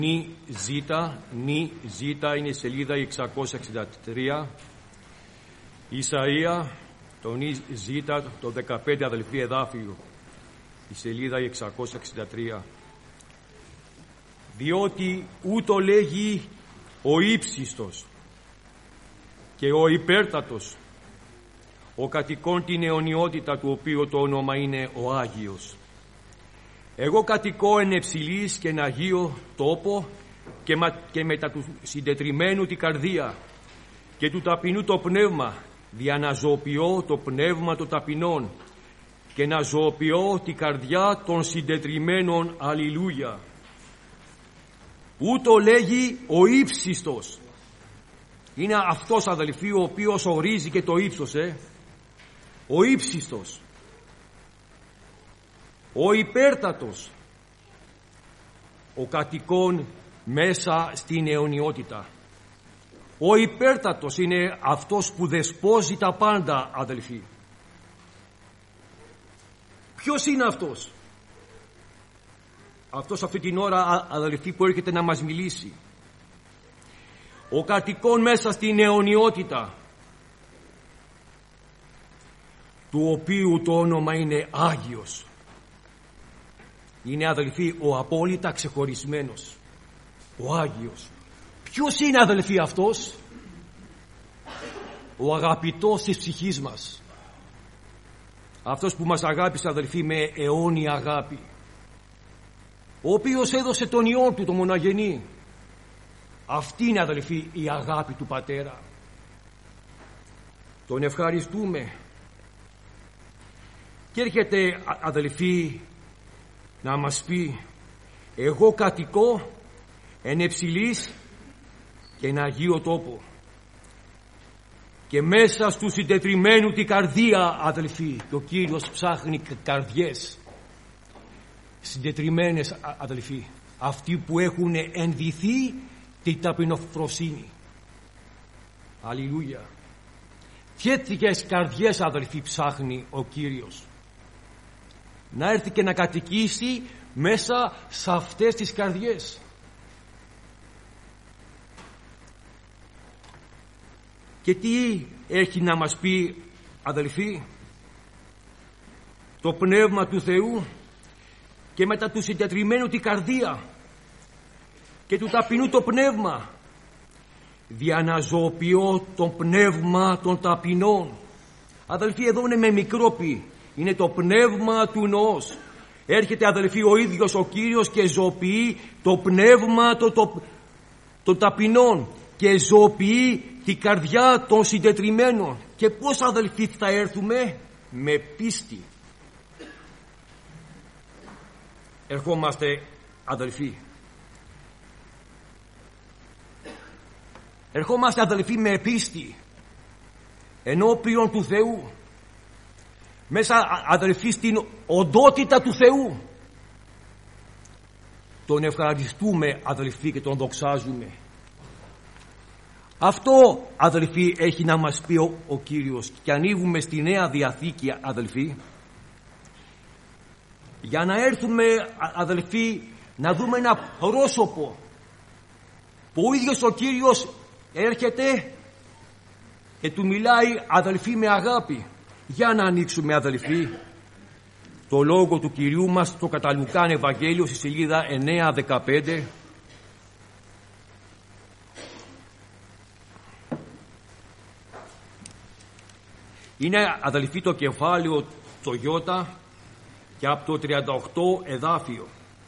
Νη Ζήτα είναι η σελίδα 663. Ισαΐα, το Νη Ζήτα, το 15 αδελφή εδάφιο, η σελίδα 663. Διότι ούτω λέγει ο ύψιστος και ο υπέρτατος, ο κατοικών την αιωνιότητα, του οποίου το όνομα είναι ο Άγιος. Εγώ κατοικώ εν εψηλής και εν αγίο τόπο και μετά του συντετριμένου την καρδία και του ταπεινού το πνεύμα, δια να ζωοποιώ το πνεύμα των ταπεινών και να ζωοποιώ την καρδιά των συντετριμένων. Αλληλούια. Ούτω λέγει ο ύψιστος. Είναι αυτός, αδελφοί, ο οποίος ορίζει και το ύψος, ο ύψιστος, ο υπέρτατος, ο κατοικών μέσα στην αιωνιότητα. Ο υπέρτατος είναι αυτός που δεσπόζει τα πάντα, αδελφοί. Ποιος είναι αυτός? Αυτός αυτή την ώρα, αδελφοί, που έρχεται να μας μιλήσει. Ο κατοικών μέσα στην αιωνιότητα, του οποίου το όνομα είναι Άγιος. Είναι, αδελφοί, ο απόλυτα ξεχωρισμένος, ο Άγιος. Ποιος είναι, αδελφοί, αυτός? Ο αγαπητός της ψυχής μας, αυτός που μας αγάπησε, αδελφοί, με αιώνια αγάπη, ο οποίος έδωσε τον Υιόν του, τον μοναγενή. Αυτή είναι, αδελφοί, η αγάπη του Πατέρα. Τον ευχαριστούμε. Και έρχεται, αδελφοί, να μας πει: εγώ κατοικώ εν εψηλής και εν αγίο τόπο και μέσα στου συντετριμένου την καρδία, αδελφοί. Και ο Κύριος ψάχνει καρδιές συντετριμένες, αδελφοί, αυτοί που έχουν ενδυθεί την ταπεινοφροσύνη. Αλληλούια. Τέτοιες καρδιές, αδελφοί, ψάχνει ο Κύριος. Να έρθει και να κατοικήσει μέσα σε αυτές τις καρδιές. Και τι έχει να μας πει, αδελφοί? Το Πνεύμα του Θεού και μετά του συντετριμένου την καρδία και του ταπεινού το πνεύμα, δια να ζωοποιώ το πνεύμα των ταπεινών. Αδελφοί, εδώ είναι με μικρόπι. Είναι το πνεύμα του νοός. Έρχεται, αδελφοί, ο ίδιος ο Κύριος και ζωοποιεί το πνεύμα των ταπεινών και ζωοποιεί την καρδιά των συντετριμένων. Και πώς, αδελφοί, θα έρθουμε? Με πίστη. Ερχόμαστε, αδελφοί. Ερχόμαστε, αδελφοί, με πίστη ενώπιον του Θεού, μέσα, αδελφοί, στην οντότητα του Θεού. Τον ευχαριστούμε, αδελφοί, και τον δοξάζουμε. Αυτό, αδελφοί, έχει να μας πει ο Κύριος. Και ανοίγουμε στη Νέα Διαθήκη, αδελφοί, για να έρθουμε, αδελφοί, να δούμε ένα πρόσωπο που ο ίδιος ο Κύριος έρχεται και του μιλάει, αδελφοί, με αγάπη. Για να ανοίξουμε, αδελφοί, το λόγο του Κυρίου μας στο κατά Λουκάν Ευαγγέλιο, στη σελίδα 9-15. Είναι, αδελφοί, το κεφάλαιο το Ιώτα και από το 38 εδάφιο.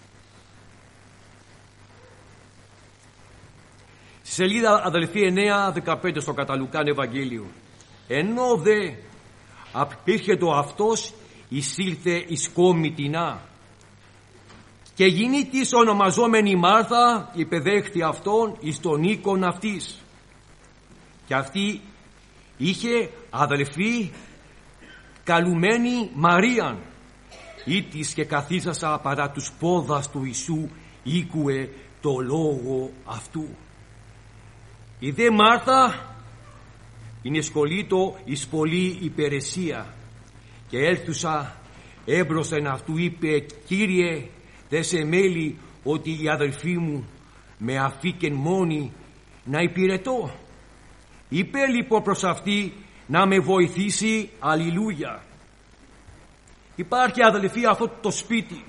Στη σελίδα, αδελφοί, 9-15 στο κατά Λουκάν Ευαγγέλιο. Ενώ δε απήρχετο αυτός, εισήλθε εις κομιτινά και γίνει της ονομαζόμενη Μάρθα υπεδέχθη αυτόν εις τον οίκον αυτής. Και αυτή είχε, αδελφοί, καλουμένη Μαρίαν, ήτης και καθίσασα παρά τους πόδας του Ιησού ήκουε το λόγο αυτού. Η δε Μάρθα είναι σχολείτο εις πολλή υπηρεσία και έλθουσα έμπροσθεν αυτού είπε: Κύριε, δε σε μέλει ότι η αδελφή μου με αφήκεν μόνη να υπηρετώ. Είπε λοιπόν προς αυτή να με βοηθήσει. Αλληλούια. Υπάρχει, αδελφοί, αυτό το σπίτι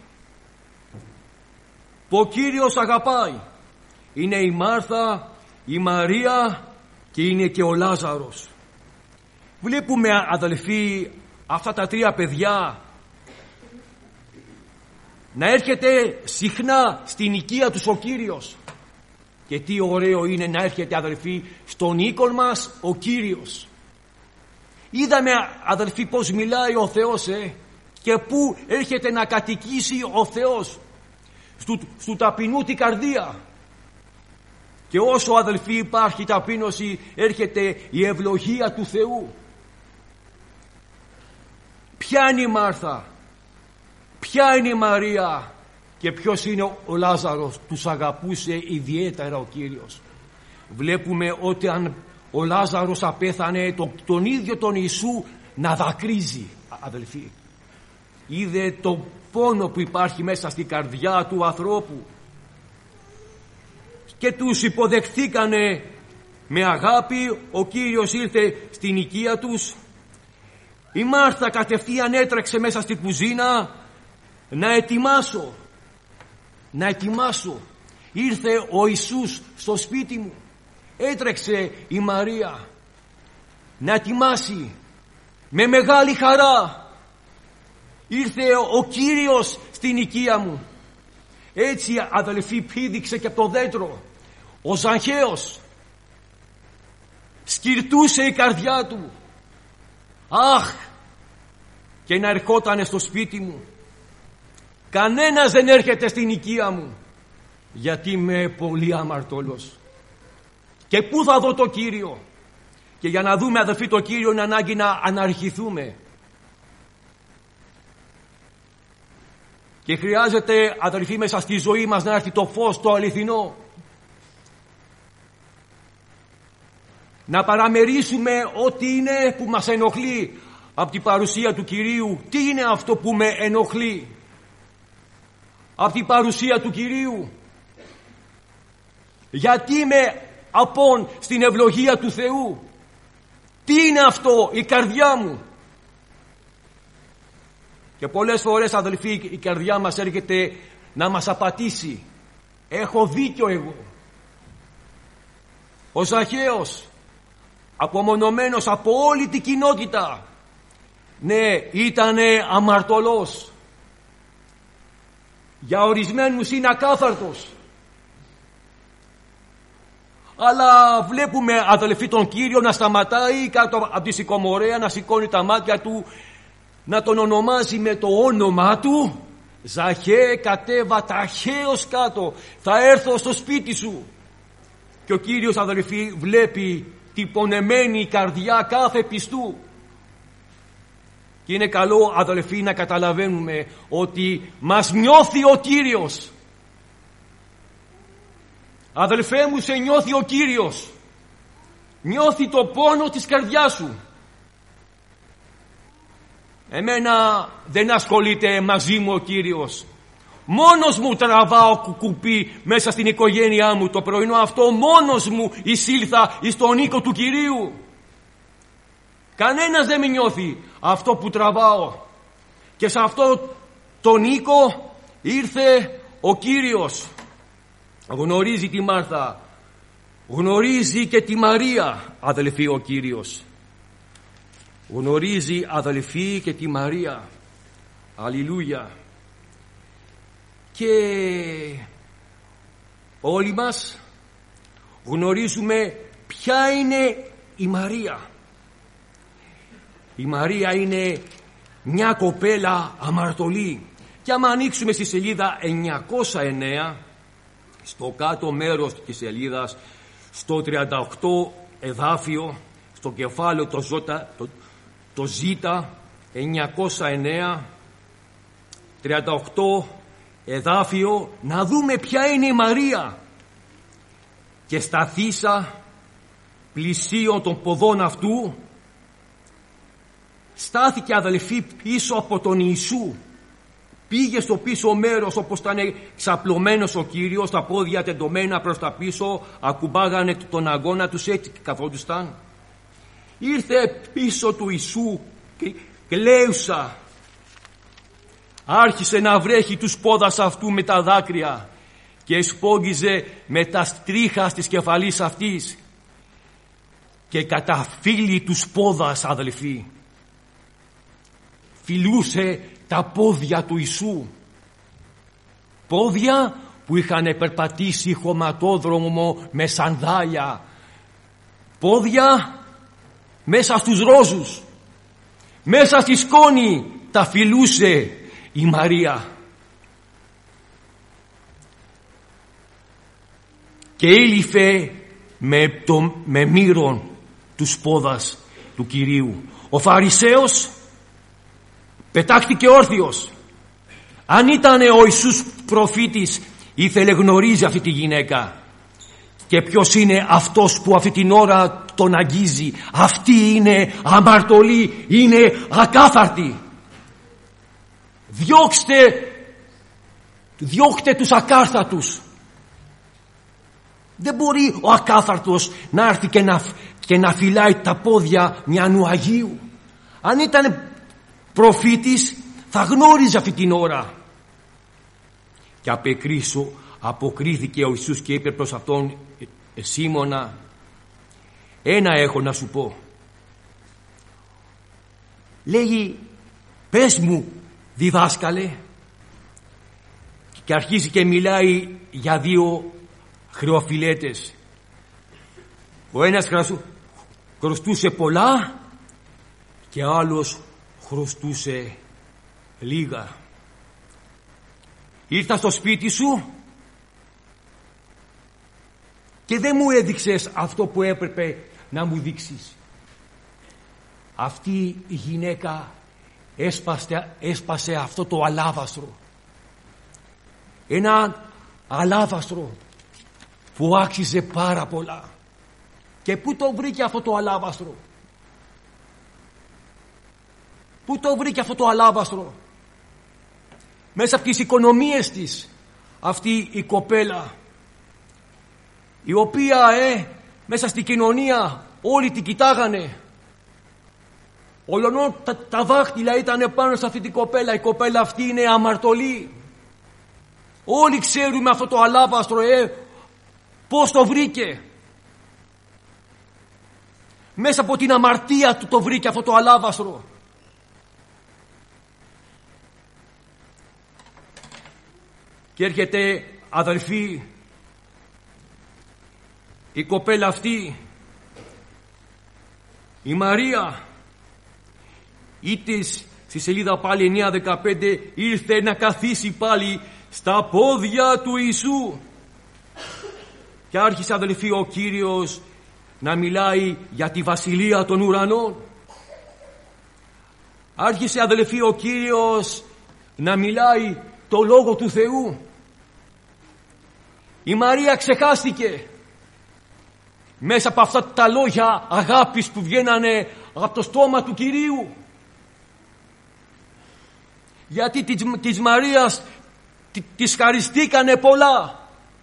που ο Κύριος αγαπάει. Είναι η Μάρθα, η Μαρία και είναι και ο Λάζαρος. Βλέπουμε, αδελφοί, αυτά τα τρία παιδιά να έρχεται συχνά στην οικία τους ο Κύριος. Και τι ωραίο είναι να έρχεται, αδελφοί, στον οίκον μας ο Κύριος. Είδαμε, αδελφοί, πως μιλάει ο Θεός και που έρχεται να κατοικήσει ο Θεός. Στου ταπεινού την καρδία. Και όσο, αδελφοί, υπάρχει ταπείνωση, έρχεται η ευλογία του Θεού. Ποια είναι η Μάρθα, ποια είναι η Μαρία και ποιος είναι ο Λάζαρος? Τους αγαπούσε ιδιαίτερα ο Κύριος. Βλέπουμε ότι αν ο Λάζαρος απέθανε, τον ίδιο τον Ιησού να δακρύζει, αδελφοί. Είδε το πόνο που υπάρχει μέσα στην καρδιά του ανθρώπου και τους υποδεχθήκανε με αγάπη. Ο Κύριος ήρθε στην οικία τους. Η Μάρθα κατευθείαν έτρεξε μέσα στην κουζίνα να ετοιμάσω. Ήρθε ο Ιησούς στο σπίτι μου. Έτρεξε η Μαρία να ετοιμάσει με μεγάλη χαρά. Ήρθε ο Κύριος στην οικία μου. Έτσι, αδελφοί, πήδηξε και από το δέντρο. Ο Ζαχαίος σκυρτούσε η καρδιά του. Αχ, και να ερχότανε στο σπίτι μου. Κανένας δεν έρχεται στην οικία μου, γιατί είμαι πολύ αμαρτωλός. Και πού θα δω το Κύριο? Και για να δούμε, αδελφοί, το Κύριο είναι ανάγκη να αναρχηθούμε. Και χρειάζεται, αδελφοί, μέσα στη ζωή μας να έρθει το φως, το αληθινό. Να παραμερίσουμε ό,τι είναι που μας ενοχλεί από την παρουσία του Κυρίου. Τι είναι αυτό που με ενοχλεί από την παρουσία του Κυρίου? Γιατί είμαι απόν στην ευλογία του Θεού? Τι είναι αυτό η καρδιά μου? Και πολλές φορές, αδελφοί, η καρδιά μας έρχεται να μας απατήσει. Έχω δίκιο εγώ. Ο Ζαχαίος, απομονωμένος από όλη την κοινότητα, ναι, ήτανε αμαρτωλός. Για ορισμένους είναι ακάθαρτος. Αλλά βλέπουμε, αδελφοί, τον Κύριο να σταματάει κάτω από τη σικομορέα, να σηκώνει τα μάτια του, να τον ονομάζει με το όνομά του. Ζαχαίε, κατέβα ταχαίως κάτω, θα έρθω στο σπίτι σου. Και ο Κύριος, αδελφοί, βλέπει την πονεμένη καρδιά κάθε πιστού. Και είναι καλό, αδελφοί, να καταλαβαίνουμε ότι μας νιώθει ο Κύριος. Αδελφέ μου, σε νιώθει ο Κύριος. Νιώθει το πόνο της καρδιάς σου. Εμένα δεν ασχολείται μαζί μου ο Κύριος. Μόνος μου τραβάω κουκουπί μέσα στην οικογένειά μου. Το πρωινό αυτό μόνος μου εισήλθα εις τον οίκο του Κυρίου. Κανένας δεν με νιώθει αυτό που τραβάω. Και σε αυτό τον οίκο ήρθε ο Κύριος. Γνωρίζει τη Μάρθα, γνωρίζει και τη Μαρία, αδελφοί, ο Κύριος. Γνωρίζει, αδελφοί, και τη Μαρία. Αλληλούια. Και όλοι μας γνωρίζουμε ποια είναι η Μαρία. Η Μαρία είναι μια κοπέλα αμαρτωλή. Και άμα ανοίξουμε στη σελίδα 909, στο κάτω μέρος της σελίδας, στο 38 εδάφιο, στο κεφάλαιο το Ζ, 909, 38 εδάφιο, να δούμε ποια είναι η Μαρία. Και σταθήσα πλησίον των ποδών αυτού, στάθηκε, αδελφοί, πίσω από τον Ιησού. πήγε στο πίσω μέρος όπως ήταν ξαπλωμένος ο Κύριος, τα πόδια τεντωμένα προς τα πίσω, ακουμπάγανε τον αγώνα τους, έτσι καθόντουσαν. Ήρθε πίσω του Ιησού και λέουσα. Άρχισε να βρέχει τους πόδας αυτού με τα δάκρυα και σπόγγιζε με τα στρίχα της κεφαλής αυτής και καταφύλει τους πόδας, αδελφοί. Φιλούσε τα πόδια του Ιησού, πόδια που είχαν περπατήσει χωματόδρομο με σανδάλια, πόδια μέσα στους ρόζους, μέσα στη σκόνη τα φιλούσε η Μαρία. Και ήλυφε με μύρον τους πόδας του Κυρίου. Ο Φαρισαίος πετάχτηκε όρθιος. Αν ήταν ο Ιησούς προφήτης, ήθελε γνωρίζει αυτή τη γυναίκα. Και ποιος είναι αυτός που αυτή την ώρα τον αγγίζει? Αυτή είναι αμαρτωλή, είναι ακάθαρτη. Διώξτε τους ακάθαρτους. Δεν μπορεί ο ακάθαρτος να έρθει και να φυλάει τα πόδια μιανού Αγίου. Αν ήταν προφήτης θα γνώριζε αυτή την ώρα. Και αποκρίθηκε ο Ιησούς και είπε προς αυτόν, Σίμωνα, ένα έχω να σου πω. Λέγει, πες μου διδάσκαλε. Και αρχίζει και μιλάει για δύο χρεοφιλέτες. Ο ένας χρωστούσε πολλά και ο άλλος χρωστούσε λίγα. Ήρθα στο σπίτι σου και δεν μου έδειξες αυτό που έπρεπε να μου δείξεις. Αυτή η γυναίκα έσπασε αυτό το αλάβαστρο. Ένα αλάβαστρο που άξιζε πάρα πολλά. Και πού το βρήκε αυτό το αλάβαστρο? Πού το βρήκε αυτό το αλάβαστρο? Μέσα από τις οικονομίες της αυτή η κοπέλα, η οποία μέσα στην κοινωνία όλοι την κοιτάγανε. Ολονό τα δάχτυλα ήταν πάνω σε αυτή την κοπέλα. Η κοπέλα αυτή είναι αμαρτωλή. Όλοι ξέρουμε αυτό το αλάβαστρο, πώς το βρήκε. Μέσα από την αμαρτία του το βρήκε αυτό το αλάβαστρο. Και έρχεται, αδελφοί, η κοπέλα αυτή, η Μαρία, είτε στη σελίδα πάλι 9-15, ήρθε να καθίσει πάλι στα πόδια του Ιησού. Και άρχισε, αδελφοί, ο Κύριος να μιλάει για τη βασιλεία των ουρανών. Άρχισε, αδελφοί, ο Κύριος να μιλάει το Λόγο του Θεού. Η Μαρία ξεχάστηκε μέσα από αυτά τα λόγια αγάπης που βγαίνανε από το στόμα του Κυρίου. Γιατί της Μαρίας της χαριστήκανε πολλά.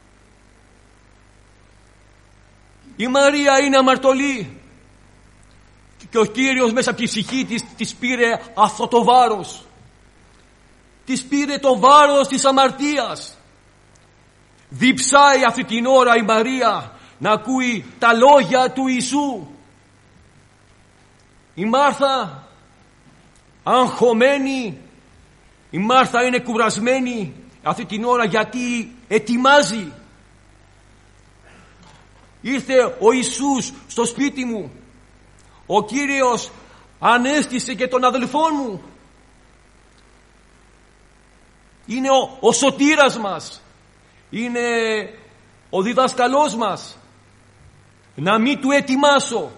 Η Μαρία είναι αμαρτωλή και ο Κύριος μέσα από τη ψυχή της πήρε αυτό το βάρος. Της πήρε το βάρος της αμαρτίας. Διψάει αυτή την ώρα η Μαρία να ακούει τα λόγια του Ιησού. Η Μάρθα αγχωμένη, η Μάρθα είναι κουρασμένη αυτή την ώρα γιατί ετοιμάζει. Ήρθε ο Ιησούς στο σπίτι μου. Ο Κύριος ανέστησε και τον αδελφό μου. Είναι ο σωτήρας μας. Είναι ο διδάσκαλός μας. Να μην του ετοιμάσω.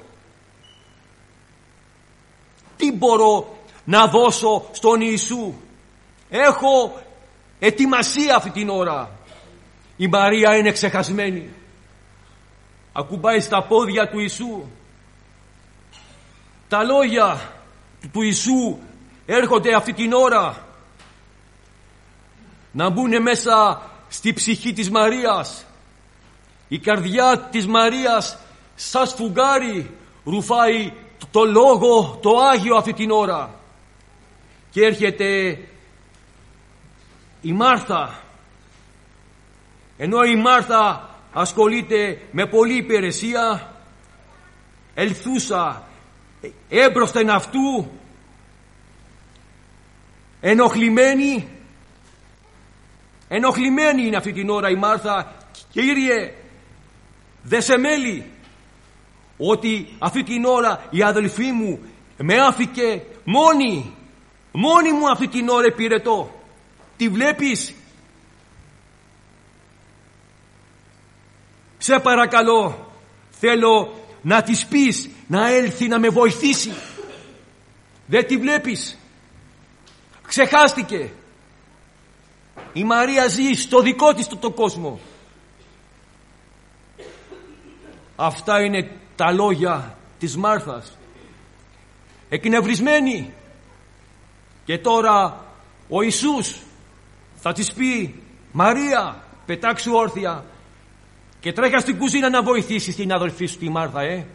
Τι μπορώ να δώσω στον Ιησού? Έχω ετοιμασία αυτή την ώρα. Η Μαρία είναι ξεχασμένη. Ακουμπάει στα πόδια του Ιησού. Τα λόγια του Ιησού έρχονται αυτή την ώρα. να μπουν μέσα στη ψυχή της Μαρίας. Η καρδιά της Μαρίας σαν σφουγγάρι ρουφάει το Λόγο, το Άγιο αυτή την ώρα. Και έρχεται η Μάρθα. Ενώ η Μάρθα ασχολείται με πολλή υπηρεσία, ελθούσα έμπροσθεν αυτού, ενοχλημένη είναι αυτή την ώρα η Μάρθα. Κύριε, δε σε μέλει ότι αυτή την ώρα η αδελφή μου με άφηκε μόνη μου αυτή την ώρα υπηρετώ. Τη βλέπεις? Σε παρακαλώ, θέλω να της πεις να έλθει να με βοηθήσει. Δεν τη βλέπεις? Ξεχάστηκε. Η Μαρία ζει στο δικό της το κόσμο. Αυτά είναι τα λόγια της Μάρθας. Εκνευρισμένη. Και τώρα ο Ιησούς θα της πει, Μαρία, πετάξου όρθια και τρέχα στην κουζίνα να βοηθήσεις την αδελφή σου τη Μάρθα.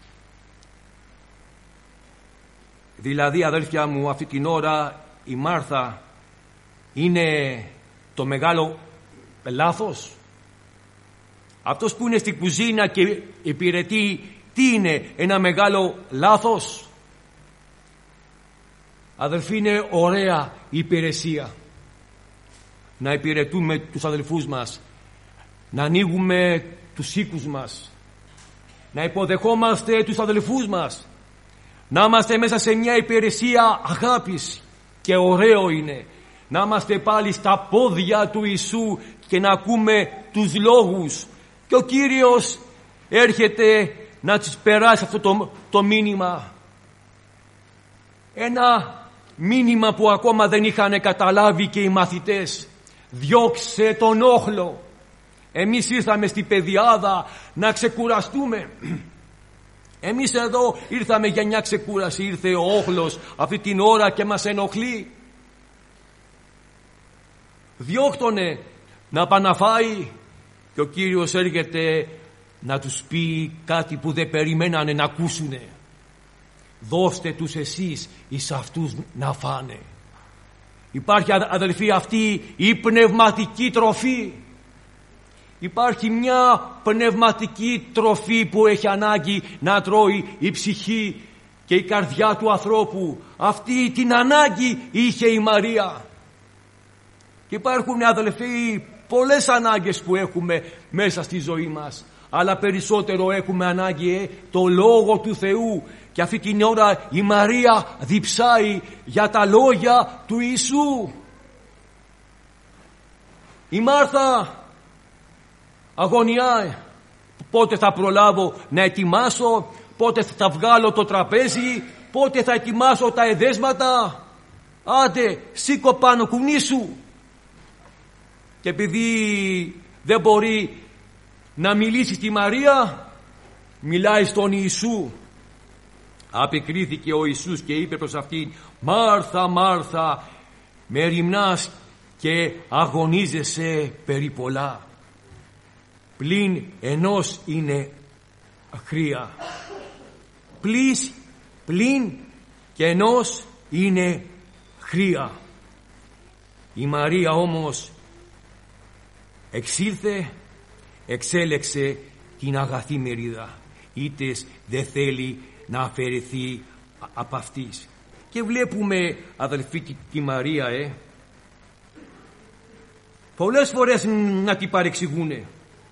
Δηλαδή, αδέλφια μου, αυτή την ώρα η Μάρθα είναι το μεγάλο λάθος. Αυτός που είναι στην κουζίνα και υπηρετεί, τι είναι, ένα μεγάλο λάθος? Αδελφοί, είναι ωραία η υπηρεσία. Να υπηρετούμε τους αδελφούς μας, να ανοίγουμε τους οίκους μας, να υποδεχόμαστε τους αδελφούς μας, να είμαστε μέσα σε μια υπηρεσία αγάπης. Και ωραίο είναι να είμαστε πάλι στα πόδια του Ιησού και να ακούμε τους λόγους. Και ο Κύριος έρχεται να τους περάσει αυτό το μήνυμα. Ένα μήνυμα που ακόμα δεν είχαν καταλάβει και οι μαθητές. Διώξε τον όχλο. Εμείς ήρθαμε στην πεδιάδα να ξεκουραστούμε. Εμείς εδώ ήρθαμε για μια ξεκούραση. Ήρθε ο όχλος αυτή την ώρα και μας ενοχλεί. Διώχτωνε να πάνε να φάει. Και ο Κύριος έρχεται να τους πει κάτι που δεν περιμένανε να ακούσουνε. Δώστε τους εσείς εις αυτούς να φάνε. Υπάρχει, αδελφοί, αυτή η πνευματική τροφή. Υπάρχει μια πνευματική τροφή που έχει ανάγκη να τρώει η ψυχή και η καρδιά του ανθρώπου. Αυτή την ανάγκη είχε η Μαρία. Και υπάρχουν, αδελφοί, πολλές ανάγκες που έχουμε μέσα στη ζωή μας. Αλλά περισσότερο έχουμε ανάγκη το Λόγο του Θεού. Και αυτή την ώρα η Μαρία διψάει για τα λόγια του Ιησού. Η Μάρθα αγωνιά. Πότε θα προλάβω να ετοιμάσω, πότε θα βγάλω το τραπέζι, πότε θα ετοιμάσω τα εδέσματα. Άντε, σήκω πάνω, κουνήσου. Και επειδή δεν μπορεί να μιλήσει στη Μαρία, μιλάει στον Ιησού. Απεκρίθηκε ο Ιησούς και είπε προς αυτήν, Μάρθα, Μάρθα, με ρημνάς και αγωνίζεσαι περί πολλά. Πλην ενός είναι χρία. Πλην και ενός είναι χρία. Η Μαρία όμως εξήλθε, εξέλεξε την αγαθή μερίδα. Ήτες δεν θέλει να αφαιρεθεί από αυτής. Και βλέπουμε, αδελφοί, τη Μαρία πολλές φορές να την παρεξηγούνε.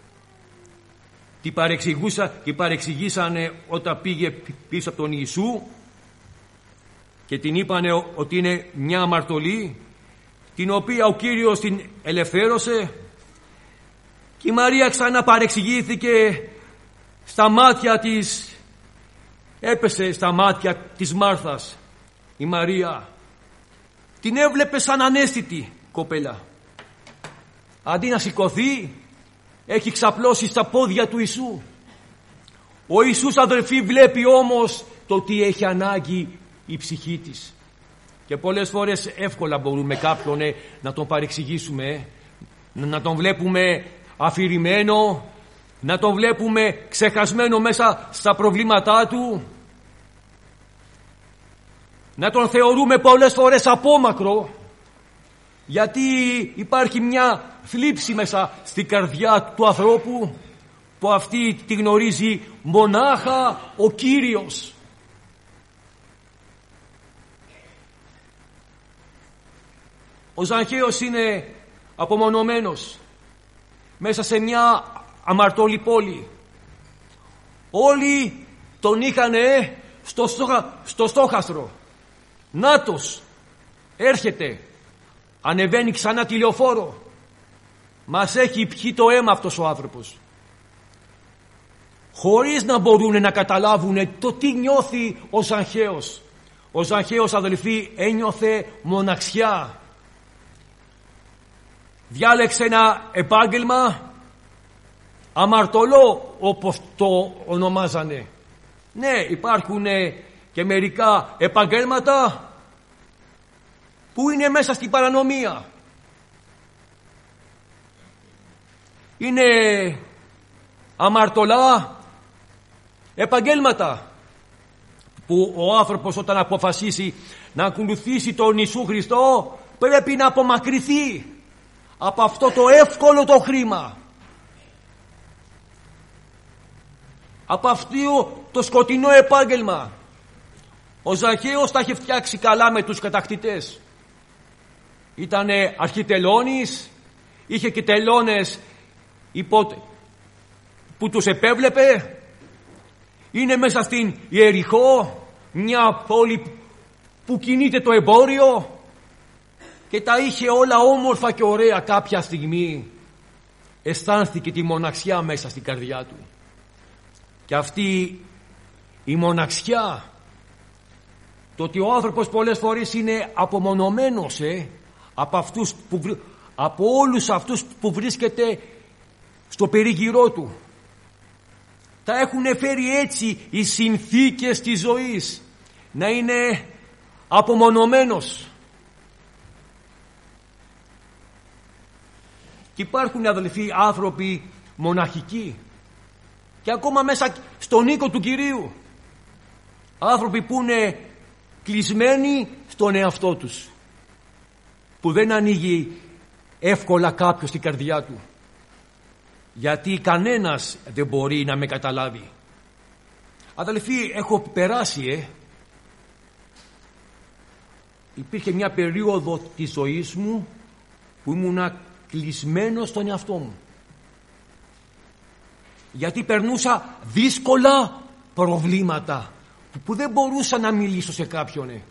Την παρεξηγήσανε όταν πήγε πίσω από τον Ιησού και την είπανε ότι είναι μια αμαρτωλή, την οποία ο Κύριος την ελευθέρωσε. Και η Μαρία ξανά παρεξηγήθηκε στα μάτια της, έπεσε στα μάτια της Μάρθας. Η Μαρία την έβλεπε σαν ανέστητη κοπέλα. Αντί να σηκωθεί, έχει ξαπλώσει στα πόδια του Ιησού. Ο Ιησούς, αδελφοί, βλέπει όμως το τι έχει ανάγκη η ψυχή της. Και πολλές φορές εύκολα μπορούμε κάποιον να τον παρεξηγήσουμε, να τον βλέπουμε αφηρημένο, να τον βλέπουμε ξεχασμένο μέσα στα προβλήματά του, να τον θεωρούμε πολλές φορές απόμακρο, γιατί υπάρχει μια θλίψη μέσα στην καρδιά του ανθρώπου που αυτή τη γνωρίζει μονάχα ο Κύριος. Ο Ζαχαίος είναι απομονωμένος μέσα σε μια αμαρτωλή πόλη. Όλοι τον είχανε στο στόχαστρο. Νάτος, έρχεται, ανεβαίνει ξανά τη λεωφόρο. Μας έχει πιει το αίμα αυτός ο άνθρωπος. Χωρίς να μπορούν να καταλάβουν το τι νιώθει ο Ζαχαίος. Ο Ζαχαίος, αδελφοί, ένιωθε μοναξιά. Διάλεξε ένα επάγγελμα αμαρτωλό, όπως το ονομάζανε. Ναι, υπάρχουν και μερικά επαγγέλματα που είναι μέσα στην παρανομία. Είναι αμαρτωλά επαγγέλματα που ο άνθρωπος όταν αποφασίσει να ακολουθήσει τον Ιησού Χριστό πρέπει να απομακρυνθεί από αυτό το εύκολο το χρήμα, από αυτό το σκοτεινό επάγγελμα. Ο Ζαχαίος τα είχε φτιάξει καλά με τους κατακτητές. Ήτανε αρχιτελώνης, είχε και τελώνες που τους επέβλεπε. Είναι μέσα στην Ιεριχώ, μια πόλη που κινείται το εμπόριο, και τα είχε όλα όμορφα και ωραία. Κάποια στιγμή αισθάνθηκε τη μοναξιά μέσα στην καρδιά του. Και αυτή η μοναξιά, το ότι ο άνθρωπος πολλές φορές είναι απομονωμένος από όλους αυτούς που βρίσκεται στο περίγυρό του, τα έχουν φέρει έτσι οι συνθήκες της ζωής, να είναι απομονωμένος. Και υπάρχουν, αδελφοί, άνθρωποι μοναχικοί και ακόμα μέσα στον οίκο του Κυρίου, άνθρωποι που είναι κλεισμένοι στον εαυτό τους, που δεν ανοίγει εύκολα κάποιος την καρδιά του, γιατί κανένας δεν μπορεί να με καταλάβει. Αδελφοί, έχω περάσει υπήρχε μια περίοδο της ζωής μου που ήμουνα κλεισμένος στον εαυτό μου, γιατί περνούσα δύσκολα προβλήματα που δεν μπορούσα να μιλήσω σε κάποιον.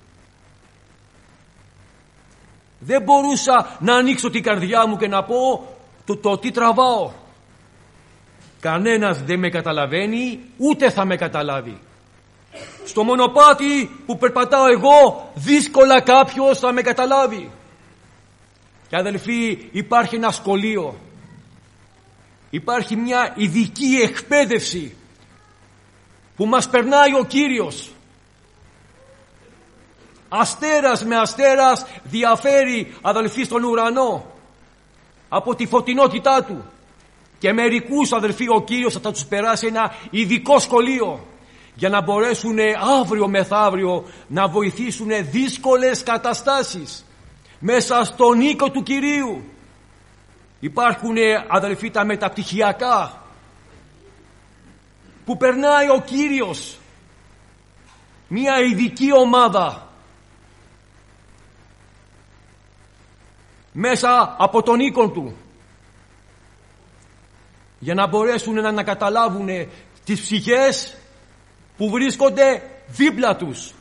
Δεν μπορούσα να ανοίξω την καρδιά μου και να πω το τι τραβάω. Κανένας δεν με καταλαβαίνει, ούτε θα με καταλάβει. Στο μονοπάτι που περπατάω εγώ, δύσκολα κάποιος θα με καταλάβει. Και αδελφοί, υπάρχει ένα σχολείο, υπάρχει μια ειδική εκπαίδευση που μας περνάει ο Κύριος. Αστέρας με αστέρας διαφέρει, αδελφοί, στον ουρανό από τη φωτεινότητά του. Και μερικούς, αδελφοί, ο Κύριος θα τους περάσει ένα ειδικό σχολείο για να μπορέσουν αύριο μεθαύριο να βοηθήσουν δύσκολες καταστάσεις μέσα στον οίκο του Κυρίου. Υπάρχουν, αδελφοί, τα μεταπτυχιακά που περνάει ο Κύριος, μια ειδική ομάδα μέσα από τον οίκο του, για να μπορέσουν να ανακαταλάβουν τις ψυχές που βρίσκονται δίπλα τους.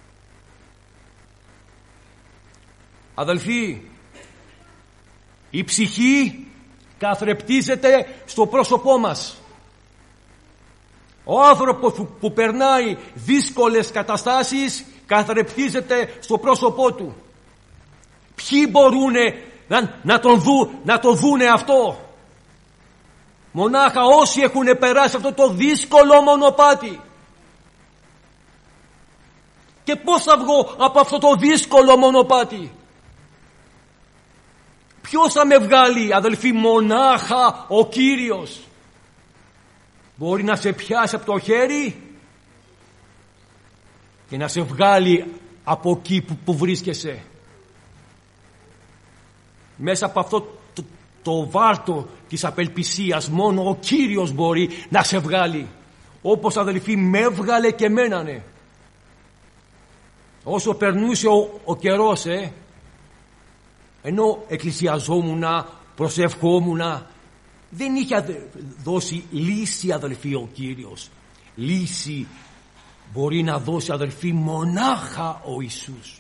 Αδελφοί, η ψυχή καθρεπτίζεται στο πρόσωπό μας. Ο άνθρωπος που περνάει δύσκολες καταστάσεις καθρεπτίζεται στο πρόσωπό του. Ποιοι μπορούν να το δούνε αυτό? Μονάχα όσοι έχουν περάσει αυτό το δύσκολο μονοπάτι. Και πώς θα βγω από αυτό το δύσκολο μονοπάτι? Ποιος θα με βγάλει, αδελφοί? Μονάχα ο Κύριος. Μπορεί να σε πιάσει από το χέρι και να σε βγάλει από εκεί που βρίσκεσαι. Μέσα από αυτό το βάρτο της απελπισίας μόνο ο Κύριος μπορεί να σε βγάλει. Όπως, αδελφοί, με έβγαλε και μένανε. Όσο περνούσε ο καιρός, ενώ εκκλησιαζόμουνα, προσευχόμουνα, δεν είχε δώσει λύση, αδελφοί, ο Κύριος. Λύση μπορεί να δώσει, αδελφοί, μονάχα ο Ιησούς.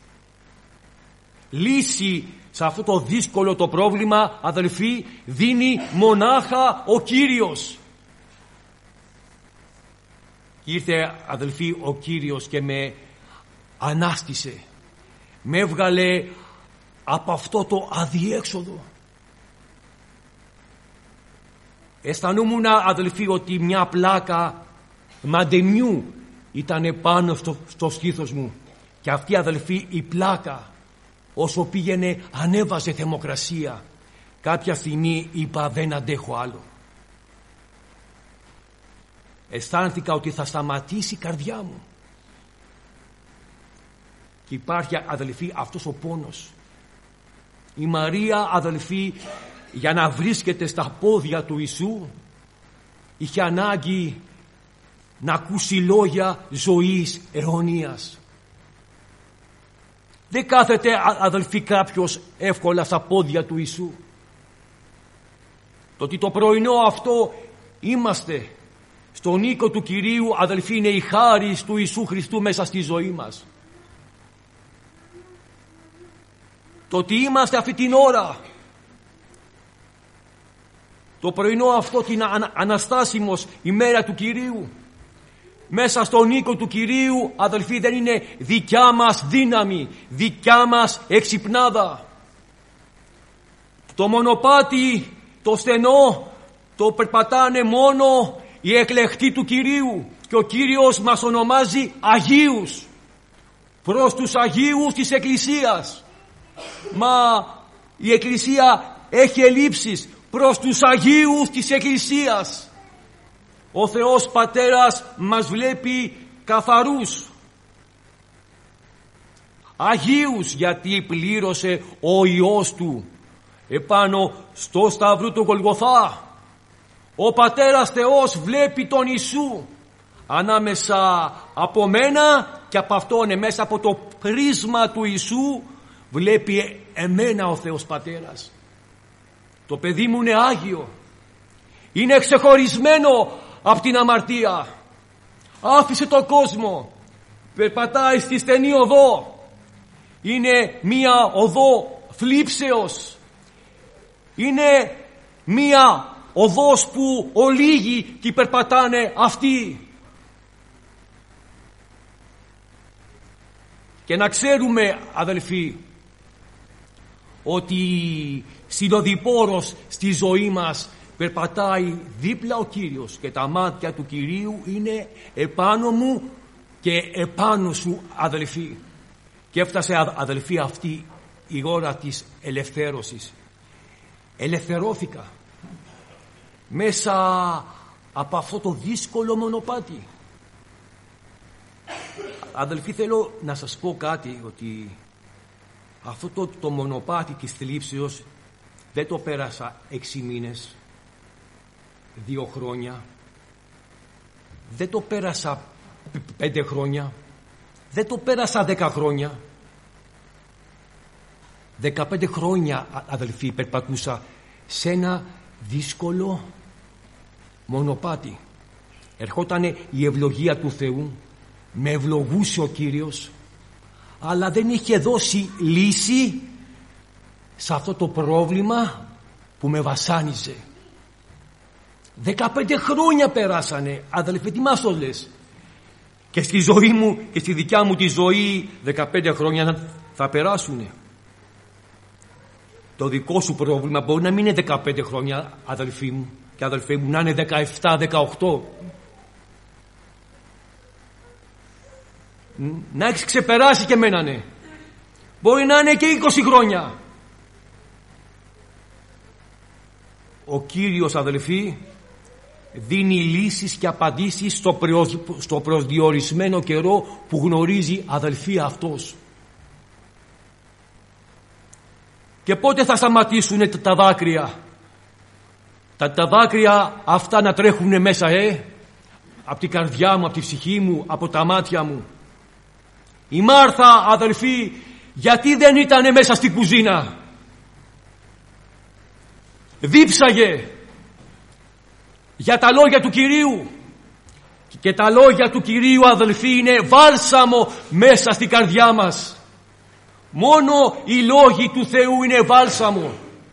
Λύση σε αυτό το δύσκολο το πρόβλημα, αδελφοί, δίνει μονάχα ο Κύριος. Ήρθε, αδελφοί, ο Κύριος και με ανάστησε. Με έβγαλε από αυτό το αδιέξοδο. Αισθανόμουν, αδελφοί, ότι μια πλάκα μαντεμιού ήταν πάνω στο στήθος μου. Και αυτή, αδελφοί, η πλάκα, όσο πήγαινε, ανέβαζε θερμοκρασία. Κάποια στιγμή είπα, δεν αντέχω άλλο. Αισθάνθηκα ότι θα σταματήσει η καρδιά μου. Και υπάρχει, αδελφοί, αυτός ο πόνος. Η Μαρία, αδελφοί, για να βρίσκεται στα πόδια του Ιησού, είχε ανάγκη να ακούσει λόγια ζωής αιωνίας. Δεν κάθεται, αδελφοί, κάποιος εύκολα στα πόδια του Ιησού. Το ότι το πρωινό αυτό είμαστε στον οίκο του Κυρίου, αδελφοί, είναι η χάρις του Ιησού Χριστού μέσα στη ζωή μας. Το ότι είμαστε αυτή την ώρα, το πρωινό αυτό, την Αναστάσιμος ημέρα του Κυρίου, μέσα στον οίκο του Κυρίου, αδελφοί, δεν είναι δικιά μας δύναμη, δικιά μας εξυπνάδα. Το μονοπάτι, το στενό, το περπατάνε μόνο οι εκλεκτοί του Κυρίου. Και ο Κύριος μας ονομάζει Αγίους, προς τους Αγίους της Εκκλησίας. Μα η Εκκλησία έχει ελλείψεις προς τους Αγίους της Εκκλησίας. Ο Θεός Πατέρας μας βλέπει καθαρούς, Αγίους, γιατί πλήρωσε ο Υιός Του επάνω στο σταυρού του Γολγοθά. Ο Πατέρας Θεός βλέπει τον Ιησού ανάμεσα από μένα και από Αυτόν, μέσα από το πρίσμα του Ιησού βλέπει εμένα ο Θεός Πατέρας. Το παιδί μου είναι Άγιο, είναι ξεχωρισμένο από την αμαρτία, άφησε τον κόσμο, περπατάει στη στενή οδό, είναι μία οδό θλίψεως, είναι μία οδός που ολίγοι και περπατάνε αυτοί. Και να ξέρουμε, αδελφοί, ότι συνοδοιπόρος στη ζωή μας περπατάει δίπλα ο Κύριος και τα μάτια του Κυρίου είναι επάνω μου και επάνω σου, αδελφοί. Και έφτασε, αδελφοί, αυτή η ώρα της ελευθέρωσης. Ελευθερώθηκα μέσα από αυτό το δύσκολο μονοπάτι. Αδελφοί, θέλω να σας πω κάτι, ότι αυτό το μονοπάτι της θλίψεως δεν το πέρασα 6 μήνες, 2 χρόνια, δεν το πέρασα 5 χρόνια, δεν το πέρασα 10 χρόνια. 15 χρόνια, αδελφοί, περπατούσα σε ένα δύσκολο μονοπάτι. Ερχότανε η ευλογία του Θεού, με ευλογούσε ο Κύριος, αλλά δεν είχε δώσει λύση σε αυτό το πρόβλημα που με βασάνιζε. 15 χρόνια περάσανε, αδελφοί, τι μας το λες? Και στη ζωή μου και στη δικιά μου τη ζωή 15 χρόνια θα περάσουνε. Το δικό σου πρόβλημα μπορεί να μην είναι 15 χρόνια, αδελφοί μου και αδελφοί μου, να είναι 17, 18. να έχεις ξεπεράσει και εμένα, ναι. Μπορεί να είναι και 20 χρόνια. Ο Κύριος, αδελφοί, δίνει λύσεις και απαντήσεις στο προσδιορισμένο καιρό που γνωρίζει, αδελφοί, αυτός. Και πότε θα σταματήσουν τα δάκρυα? Τα δάκρυα αυτά να τρέχουν μέσα, από την καρδιά μου, από τη ψυχή μου, από τα μάτια μου. Η Μάρθα, αδελφοί, γιατί δεν ήταν μέσα στην κουζίνα? Δίψαγε για τα λόγια του Κυρίου. Και τα λόγια του Κυρίου, αδελφοί, είναι βάλσαμο μέσα στην καρδιά μας. Μόνο οι λόγοι του Θεού είναι βάλσαμο.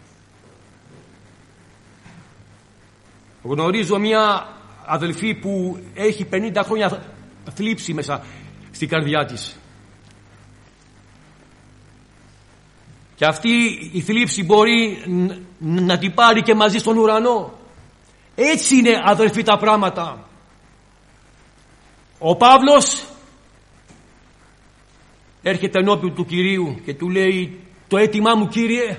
Γνωρίζω μια αδελφή που έχει 50 χρόνια θλίψη μέσα στην καρδιά της. Και αυτή η θλίψη μπορεί να την πάρει και μαζί στον ουρανό. Έτσι είναι, αδελφοί, τα πράγματα. Ο Παύλος έρχεται ενώπιον του Κυρίου και του λέει: το αίτημά μου, Κύριε.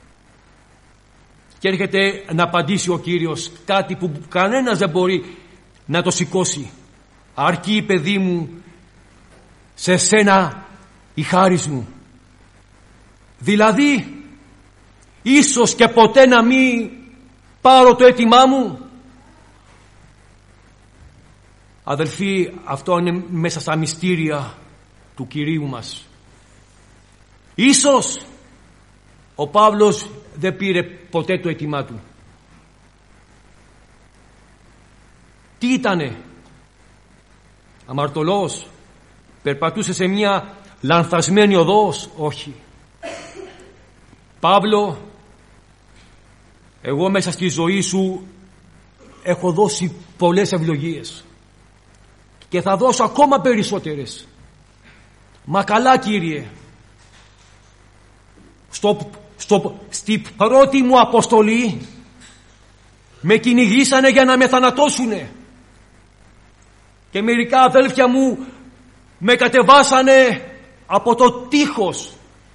Και έρχεται να απαντήσει ο Κύριος κάτι που κανένας δεν μπορεί να το σηκώσει. Αρκεί, παιδί μου, σε σένα η χάρις μου. Δηλαδή, ίσως και ποτέ να μην πάρω το αίτημά μου. Αδελφοί, αυτό είναι μέσα στα μυστήρια του Κυρίου μας. Ίσως ο Παύλος δεν πήρε ποτέ το αίτημά του. Τι ήτανε? Αμαρτωλός? Περπατούσε σε μια λανθασμένη οδός? Όχι. Παύλο, εγώ μέσα στη ζωή σου έχω δώσει πολλές ευλογίες και θα δώσω ακόμα περισσότερες. Μα καλά, Κύριε, στη πρώτη μου αποστολή με κυνηγήσανε για να με θανατώσουνε και μερικά αδέλφια μου με κατεβάσανε από το τείχος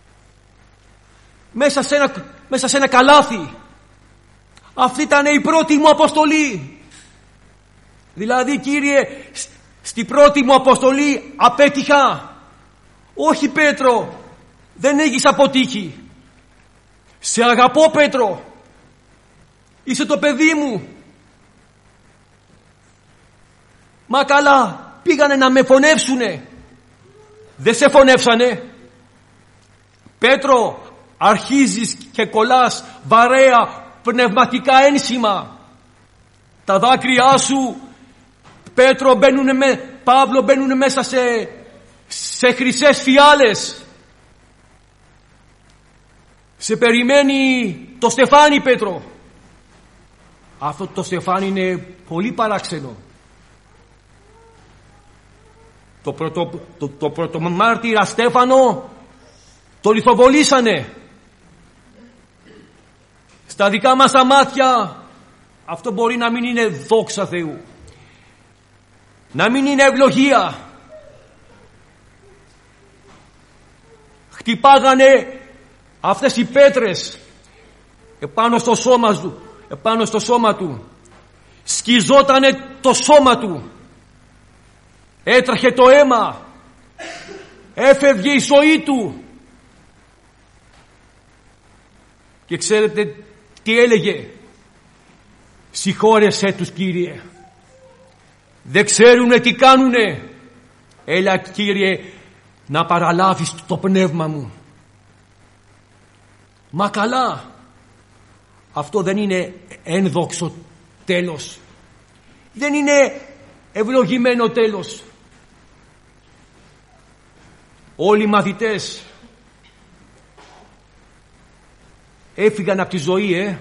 μέσα σε ένα καλάθι. Αυτή ήταν η πρώτη μου αποστολή. Δηλαδή, Κύριε, στη πρώτη μου αποστολή απέτυχα. Όχι, Πέτρο, δεν έχεις αποτύχει. Σε αγαπώ, Πέτρο. Είσαι το παιδί μου. Μα καλά, πήγανε να με φωνεύσουνε. Δεν σε φωνεύσανε? Πέτρο, αρχίζεις και κολλάς βαρέα πνευματικά ένσημα. Τα δάκρυά σου, Πέτρο, Παύλο, μπαίνουν μέσα σε χρυσές φιάλες. Σε περιμένει το στεφάνι, Πέτρο. Αυτό το στεφάνι είναι πολύ παράξενο. Το πρωτομάρτυρα Στέφανο το λιθοβολήσανε. Στα δικά μας τα μάτια αυτό μπορεί να μην είναι δόξα Θεού, να μην είναι ευλογία. Χτυπάγανε αυτές οι πέτρες επάνω στο σώμα του. Σκιζότανε το σώμα του. Έτραχε το αίμα. Έφευγε η ζωή του. Και ξέρετε τι έλεγε? Συγχώρεσέ τους, Κύριε. Δεν ξέρουνε τι κάνουνε. Έλα, Κύριε, να παραλάβεις το πνεύμα μου. Μα καλά, αυτό δεν είναι ένδοξο τέλος. Δεν είναι ευλογημένο τέλος. Όλοι οι μαθητές έφυγαν από τη ζωή,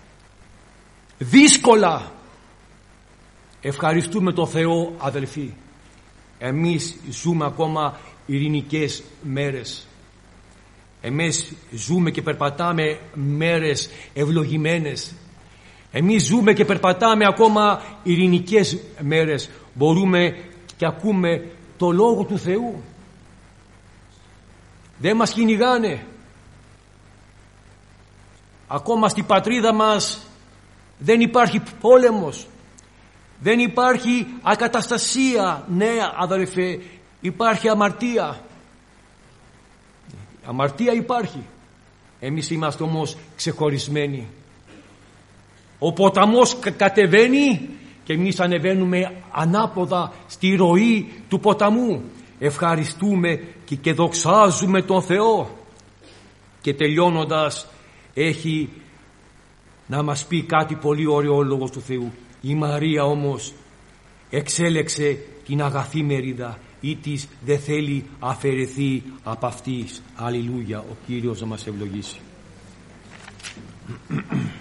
δύσκολα. Ευχαριστούμε τον Θεό, αδελφοί. Εμείς ζούμε ακόμα ειρηνικές μέρες. Εμείς ζούμε και περπατάμε μέρες ευλογημένες. Εμείς ζούμε και περπατάμε ακόμα ειρηνικές μέρες. Μπορούμε και ακούμε το Λόγο του Θεού. Δεν μας κυνηγάνε. Ακόμα στην πατρίδα μας δεν υπάρχει πόλεμος. Δεν υπάρχει ακαταστασία. Ναι, αδελφέ, υπάρχει αμαρτία. Αμαρτία υπάρχει. Εμείς είμαστε όμως ξεχωρισμένοι. Ο ποταμός κατεβαίνει και εμείς ανεβαίνουμε ανάποδα στη ροή του ποταμού. Ευχαριστούμε και δοξάζουμε τον Θεό. Και τελειώνοντας έχει να μας πει κάτι πολύ ωραίο ο Λόγος του Θεού. Η Μαρία όμως εξέλεξε την αγαθή μερίδα, ή της δεν θέλει αφαιρεθεί από αυτής. Αλληλούια, ο Κύριος να μας ευλογήσει.